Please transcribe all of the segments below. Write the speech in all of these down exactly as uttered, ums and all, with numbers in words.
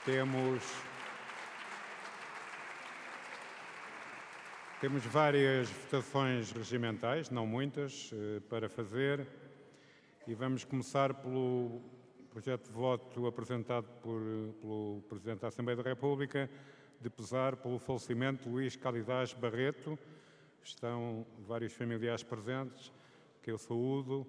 Temos, temos várias votações regimentais, não muitas, para fazer, e vamos começar pelo projeto de voto apresentado por, pelo Presidente da Assembleia da República, de pesar pelo falecimento de Luís Calidás Barreto. Estão vários familiares presentes, que eu saúdo,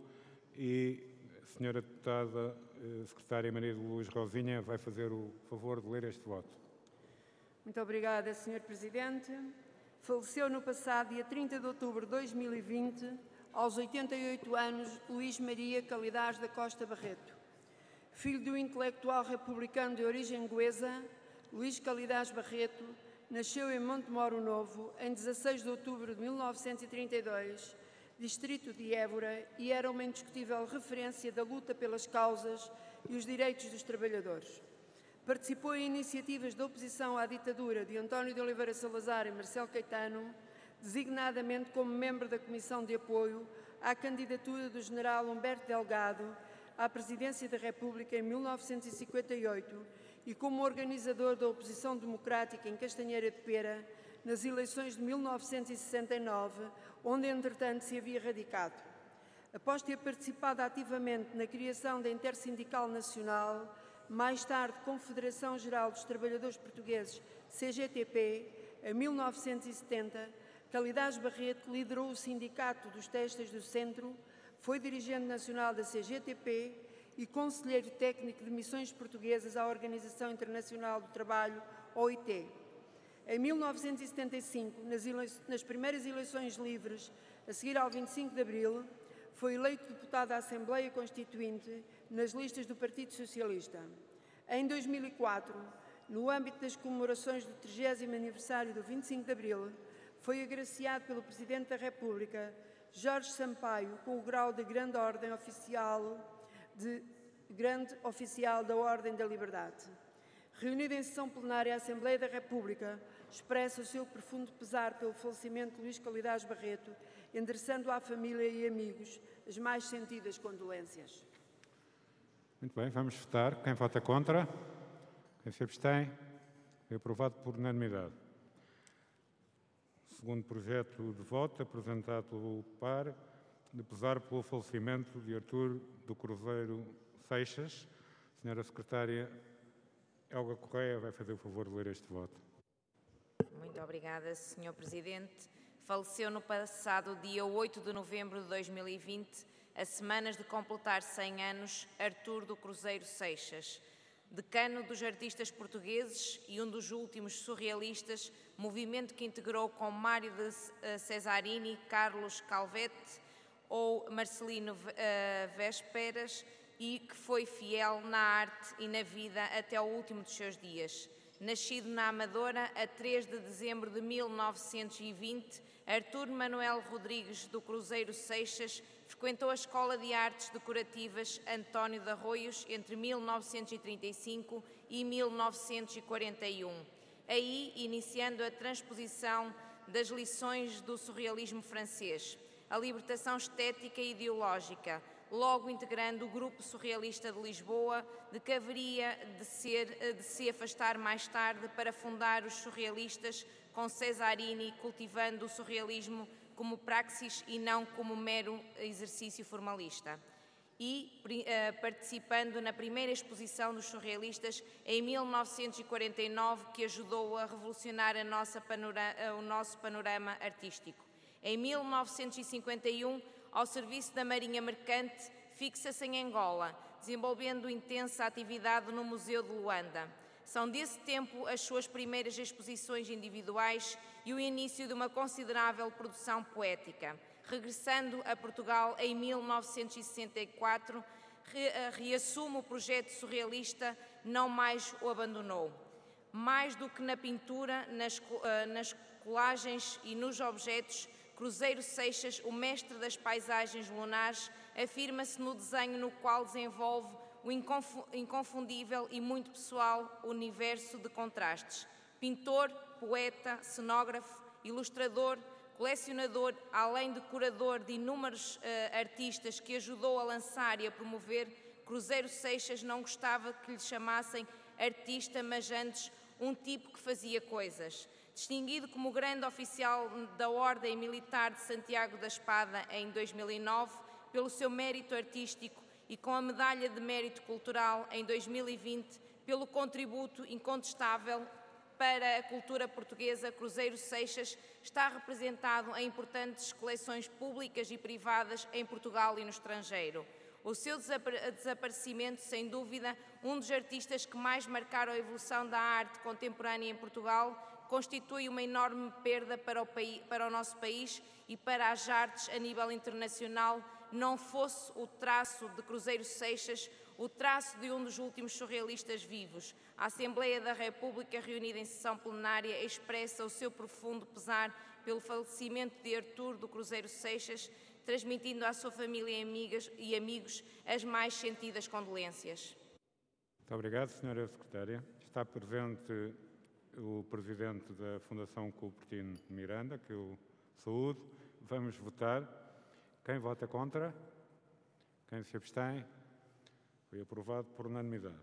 e a senhora deputada secretária Maria de Luz Rosinha vai fazer o favor de ler este voto. Muito obrigada, senhor Presidente. Faleceu no passado dia trinta de outubro de dois mil e vinte, aos oitenta e oito anos, Luís Maria Calidás da Costa Barreto. Filho de um intelectual republicano de origem goesa, Luís Calidás Barreto nasceu em Montemoro Novo em dezasseis de outubro de mil novecentos e trinta e dois, distrito de Évora, e era uma indiscutível referência da luta pelas causas e os direitos dos trabalhadores. Participou em iniciativas de oposição à ditadura de António de Oliveira Salazar e Marcelo Caetano, designadamente como membro da Comissão de Apoio à candidatura do general Humberto Delgado à presidência da República em mil novecentos e cinquenta e oito e como organizador da oposição democrática em Castanheira de Pera nas eleições de mil novecentos e sessenta e nove, onde, entretanto, se havia radicado. Após ter participado ativamente na criação da Intersindical Nacional, mais tarde Confederação Geral dos Trabalhadores Portugueses, C G T P, em mil novecentos e setenta, Calidás Barreto liderou o Sindicato dos Têxteis do Centro, foi dirigente nacional da C G T P e conselheiro técnico de missões portuguesas à Organização Internacional do Trabalho, O I T. Em mil novecentos e setenta e cinco, nas, nas primeiras eleições livres, a seguir ao vinte e cinco de abril, foi eleito deputado à Assembleia Constituinte nas listas do Partido Socialista. Em dois mil e quatro, no âmbito das comemorações do trigésimo aniversário do vinte e cinco de abril, foi agraciado pelo Presidente da República, Jorge Sampaio, com o grau de Grande Ordem Oficial, de Grande Oficial da Ordem da Liberdade. Reunida em sessão plenária, a Assembleia da República expressa o seu profundo pesar pelo falecimento de Luís Calidás Barreto, endereçando à família e amigos as mais sentidas condolências. Muito bem, vamos votar. Quem vota contra? Quem se abstém? É aprovado por unanimidade. Segundo projeto de voto, apresentado pelo P A R, de pesar pelo falecimento de Artur do Cruzeiro Seixas. Senhora Secretária Helga Correia vai fazer o favor de ler este voto. Muito obrigada, senhor Presidente. Faleceu no passado dia oito de novembro de dois mil e vinte, a semanas de completar cem anos, Artur do Cruzeiro Seixas, decano dos artistas portugueses e um dos últimos surrealistas, movimento que integrou com Mário de Cesarini, Carlos Calvete ou Marcelino Vésperas, e que foi fiel na arte e na vida até ao último dos seus dias. Nascido na Amadora a três de dezembro de mil novecentos e vinte, Artur Manuel Rodrigues do Cruzeiro Seixas frequentou a Escola de Artes Decorativas António de Arroios entre mil novecentos e trinta e cinco e mil novecentos e quarenta e um, aí iniciando a transposição das lições do surrealismo francês, a libertação estética e ideológica, logo integrando o Grupo Surrealista de Lisboa, de que haveria de, ser, de se afastar mais tarde para fundar os surrealistas com Cesarini, cultivando o surrealismo como praxis e não como mero exercício formalista. E uh, participando na primeira exposição dos surrealistas em mil novecentos e quarenta e nove, que ajudou a revolucionar a nossa panorama, o nosso panorama artístico. Em mil novecentos e cinquenta e um, ao serviço da Marinha Mercante, fixa-se em Angola, desenvolvendo intensa atividade no Museu de Luanda. São desse tempo as suas primeiras exposições individuais e o início de uma considerável produção poética. Regressando a Portugal em mil novecentos e sessenta e quatro, reassume o projeto surrealista, não mais o abandonou. Mais do que na pintura, nas, nas colagens e nos objetos, Cruzeiro Seixas, o mestre das paisagens lunares, afirma-se no desenho no qual desenvolve o inconfundível e muito pessoal universo de contrastes. Pintor, poeta, cenógrafo, ilustrador, colecionador, além de curador de inúmeros uh, artistas que ajudou a lançar e a promover, Cruzeiro Seixas não gostava que lhe chamassem artista, mas antes um tipo que fazia coisas. Distinguido como grande oficial da Ordem Militar de Santiago da Espada em dois mil e nove, pelo seu mérito artístico, e com a Medalha de Mérito Cultural em dois mil e vinte, pelo contributo incontestável para a cultura portuguesa, Cruzeiro Seixas está representado em importantes coleções públicas e privadas em Portugal e no estrangeiro. O seu desaparecimento, sem dúvida, um dos artistas que mais marcaram a evolução da arte contemporânea em Portugal, constitui uma enorme perda para o, país, para o nosso país e para as artes a nível internacional, não fosse o traço de Cruzeiro Seixas, o traço de um dos últimos surrealistas vivos. A Assembleia da República, reunida em sessão plenária, expressa o seu profundo pesar pelo falecimento de Artur do Cruzeiro Seixas, transmitindo à sua família e, amigas, e amigos as mais sentidas condolências. Muito obrigado, senhora Secretária. Está presente o Presidente da Fundação Cupertino Miranda, que eu saúdo. Vamos votar. Quem vota contra? Quem se abstém? Foi aprovado por unanimidade.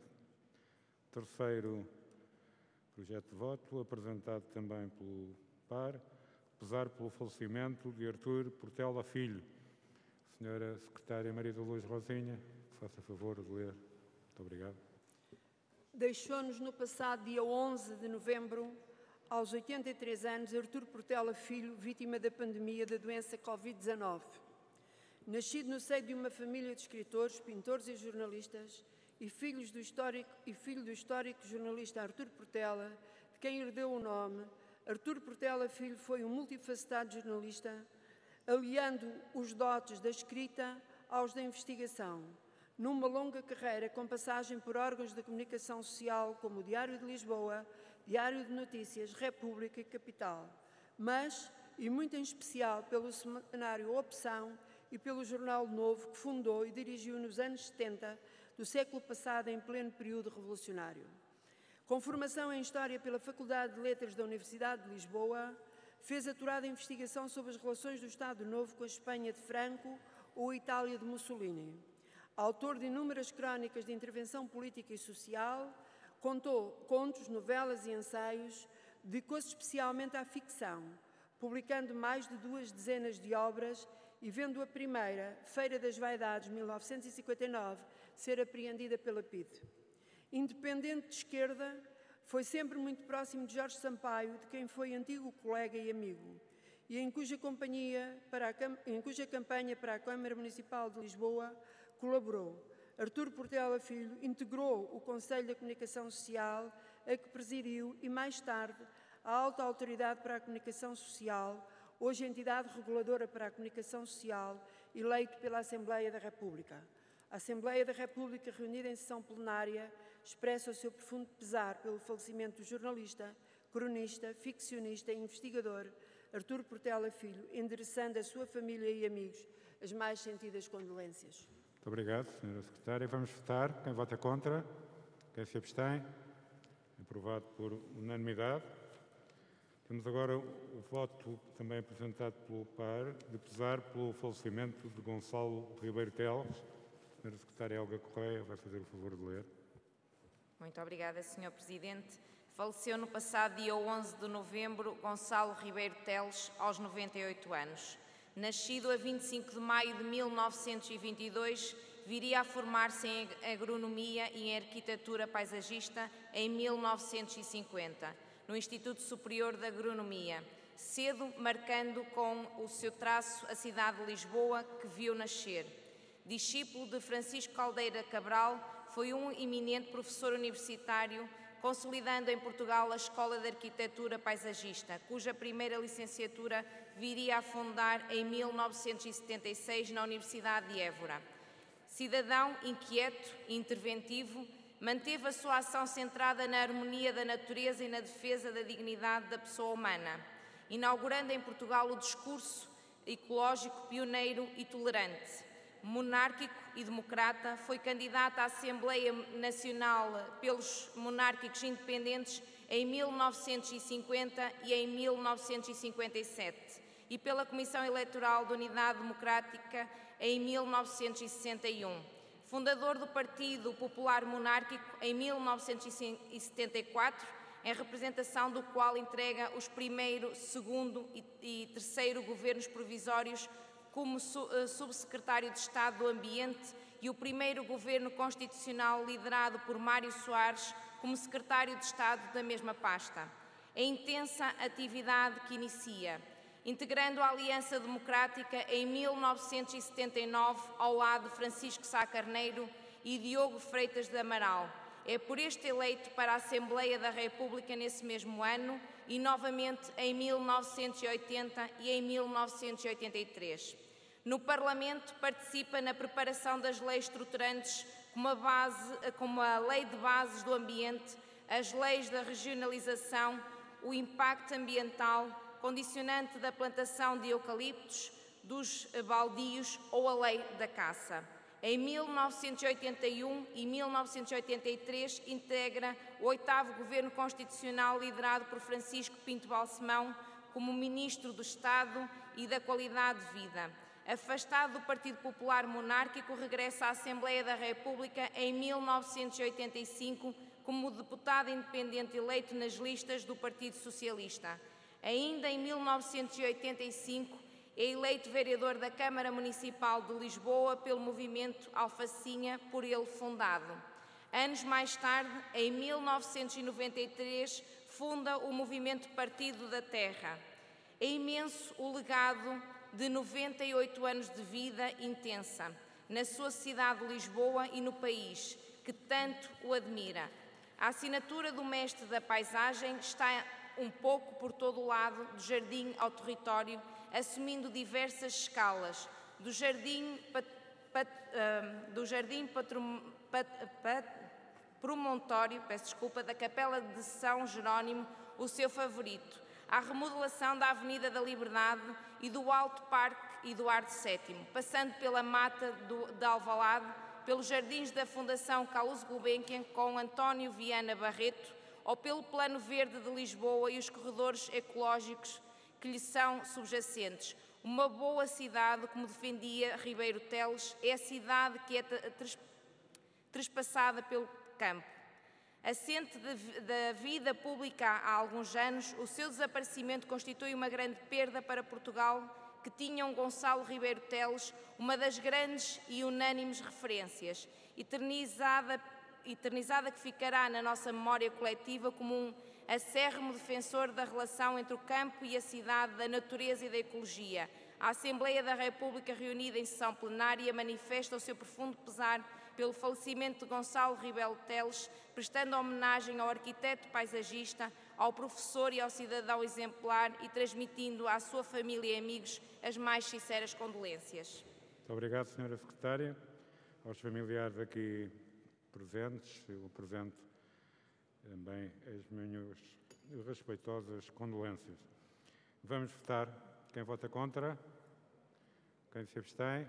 Terceiro projeto de voto, apresentado também pelo P A R, pesar pelo falecimento de Artur Portela Filho. Senhora Secretária Maria da Luz Rosinha, faça favor de ler. Muito obrigado. Deixou-nos no passado dia onze de novembro, aos oitenta e três anos, Artur Portela Filho, vítima da pandemia da doença covid dezenove. Nascido no seio de uma família de escritores, pintores e jornalistas, e, filhos do histórico, e filho do histórico jornalista Artur Portela, de quem herdeu o nome, Artur Portela Filho foi um multifacetado jornalista, aliando os dotes da escrita aos da investigação, numa longa carreira com passagem por órgãos de comunicação social como o Diário de Lisboa, Diário de Notícias, República e Capital, mas, e muito em especial, pelo semanário Opção e pelo Jornal Novo, que fundou e dirigiu nos anos setenta do século passado, em pleno período revolucionário. Com formação em História pela Faculdade de Letras da Universidade de Lisboa, fez aturada investigação sobre as relações do Estado Novo com a Espanha de Franco ou a Itália de Mussolini. Autor de inúmeras crónicas de intervenção política e social, contou contos, novelas e ensaios, dedicou-se especialmente à ficção, publicando mais de duas dezenas de obras e vendo a primeira, Feira das Vaidades, mil novecentos e cinquenta e nove, ser apreendida pela P I D. Independente de esquerda, foi sempre muito próximo de Jorge Sampaio, de quem foi antigo colega e amigo, e em cuja, companhia para a, em cuja campanha para a Câmara Municipal de Lisboa colaborou. Artur Portela Filho integrou o Conselho da Comunicação Social, a que presidiu, e mais tarde a Alta Autoridade para a Comunicação Social, hoje entidade reguladora para a comunicação social, eleito pela Assembleia da República. A Assembleia da República, reunida em sessão plenária, expressa o seu profundo pesar pelo falecimento do jornalista, cronista, ficcionista e investigador Artur Portela Filho, endereçando à sua família e amigos as mais sentidas condolências. Muito obrigado, senhora Secretária. Vamos votar. Quem vota contra? Quem se abstém? Aprovado por unanimidade. Temos agora o voto também apresentado pelo P A R, de pesar pelo falecimento de Gonçalo Ribeiro Teles. A senhora Secretária Helga Correia vai fazer o favor de ler. Muito obrigada, senhor Presidente. Faleceu no passado dia onze de novembro Gonçalo Ribeiro Teles, aos noventa e oito anos. Nascido a vinte e cinco de maio de mil novecentos e vinte e dois, viria a formar-se em Agronomia e em Arquitetura Paisagista em mil novecentos e cinquenta, no Instituto Superior de Agronomia, cedo marcando com o seu traço a cidade de Lisboa, que viu nascer. Discípulo de Francisco Caldeira Cabral, foi um eminente professor universitário, consolidando em Portugal a Escola de Arquitetura Paisagista, cuja primeira licenciatura viria a fundar em mil novecentos e setenta e seis na Universidade de Évora. Cidadão inquieto e interventivo, manteve a sua ação centrada na harmonia da natureza e na defesa da dignidade da pessoa humana, inaugurando em Portugal o discurso ecológico pioneiro e tolerante. Monárquico e democrata, foi candidato à Assembleia Nacional pelos monárquicos independentes em mil novecentos e cinquenta e em mil novecentos e cinquenta e sete e pela Comissão Eleitoral de Unidade Democrática em mil novecentos e sessenta e um. fundador do Partido Popular Monárquico em mil novecentos e setenta e quatro, em representação do qual entrega os primeiro, segundo e terceiro governos provisórios como subsecretário de Estado do Ambiente e o primeiro governo constitucional liderado por Mário Soares como secretário de Estado da mesma pasta. A intensa atividade que inicia, integrando a Aliança Democrática em mil novecentos e setenta e nove ao lado de Francisco Sá Carneiro e Diogo Freitas de Amaral. É por este eleito para a Assembleia da República nesse mesmo ano e novamente em mil novecentos e oitenta e em mil novecentos e oitenta e três. No Parlamento participa na preparação das leis estruturantes como a, base, como a Lei de Bases do Ambiente, as leis da regionalização, o impacto ambiental, condicionante da plantação de eucaliptos, dos baldios ou a Lei da Caça. Em mil novecentos e oitenta e um e mil novecentos e oitenta e três integra o oitavo Governo Constitucional liderado por Francisco Pinto Balsemão como Ministro do Estado e da Qualidade de Vida. Afastado do Partido Popular Monárquico, regressa à Assembleia da República em mil novecentos e oitenta e cinco como deputado independente eleito nas listas do Partido Socialista. Ainda em mil novecentos e oitenta e cinco, é eleito vereador da Câmara Municipal de Lisboa pelo movimento Alfacinha, por ele fundado. Anos mais tarde, em mil novecentos e noventa e três, funda o movimento Partido da Terra. É imenso o legado de noventa e oito anos de vida intensa na sua cidade de Lisboa e no país, que tanto o admira. A assinatura do mestre da paisagem está um pouco por todo o lado, do jardim ao território, assumindo diversas escalas, do jardim, pat, pat, uh, do jardim patrum, pat, pat, promontório, peço desculpa, da Capela de São Jerónimo, o seu favorito, à remodelação da Avenida da Liberdade e do Alto Parque Eduardo sétimo, passando pela Mata do, de Alvalade, pelos jardins da Fundação Carlos Gulbenkian com António Viana Barreto, ou pelo Plano Verde de Lisboa e os corredores ecológicos que lhe são subjacentes. Uma boa cidade, como defendia Ribeiro Teles, é a cidade que é trespassada pelo campo. Assente da vida pública há alguns anos, o seu desaparecimento constitui uma grande perda para Portugal, que tinha um Gonçalo Ribeiro Teles, uma das grandes e unânimes referências, eternizada, eternizada que ficará na nossa memória coletiva como um acérrimo defensor da relação entre o campo e a cidade, da natureza e da ecologia. A Assembleia da República, reunida em sessão plenária, manifesta o seu profundo pesar pelo falecimento de Gonçalo Ribeiro Teles, prestando homenagem ao arquiteto paisagista, ao professor e ao cidadão exemplar e transmitindo à sua família e amigos as mais sinceras condolências. Muito obrigado, senhora Secretária. Aos familiares aqui presentes, eu apresento também as minhas respeitosas condolências. Vamos votar. Quem vota contra? Quem se abstém?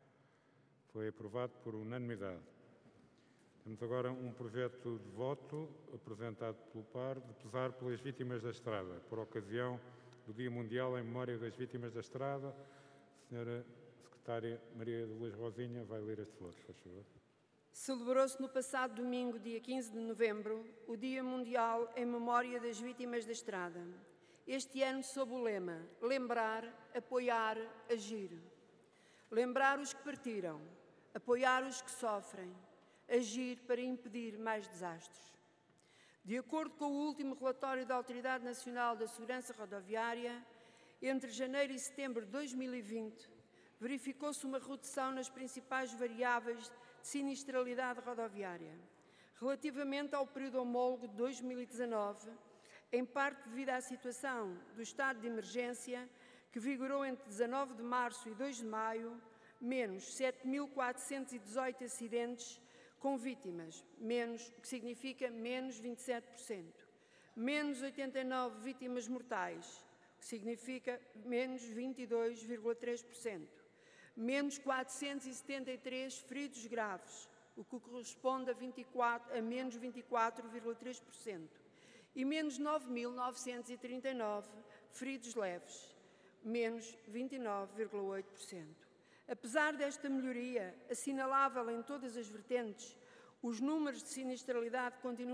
Foi aprovado por unanimidade. Temos agora um projeto de voto apresentado pelo P A R de pesar pelas vítimas da estrada, por ocasião do Dia Mundial em Memória das Vítimas da Estrada. A senhora Secretária Maria de Luz Rosinha vai ler este voto, por favor. Celebrou-se no passado domingo, dia quinze de novembro, o Dia Mundial em Memória das Vítimas da Estrada. Este ano sob o lema Lembrar, Apoiar, Agir. Lembrar os que partiram, apoiar os que sofrem, agir para impedir mais desastres. De acordo com o último relatório da Autoridade Nacional da Segurança Rodoviária, entre janeiro e setembro de dois mil e vinte, verificou-se uma redução nas principais variáveis de sinistralidade rodoviária. Relativamente ao período homólogo de dois mil e dezanove, em parte devido à situação do estado de emergência, que vigorou entre dezanove de março e dois de maio, menos sete mil quatrocentos e dezoito acidentes com vítimas, menos, o que significa menos vinte e sete por cento. Menos oitenta e nove vítimas mortais, o que significa menos vinte e dois vírgula três por cento. Menos quatrocentos e setenta e três feridos graves, o que corresponde a, vinte e quatro, a menos vinte e quatro vírgula três por cento. E menos nove mil novecentos e trinta e nove feridos leves, menos vinte e nove vírgula oito por cento. Apesar desta melhoria, assinalável em todas as vertentes, os números de sinistralidade continuam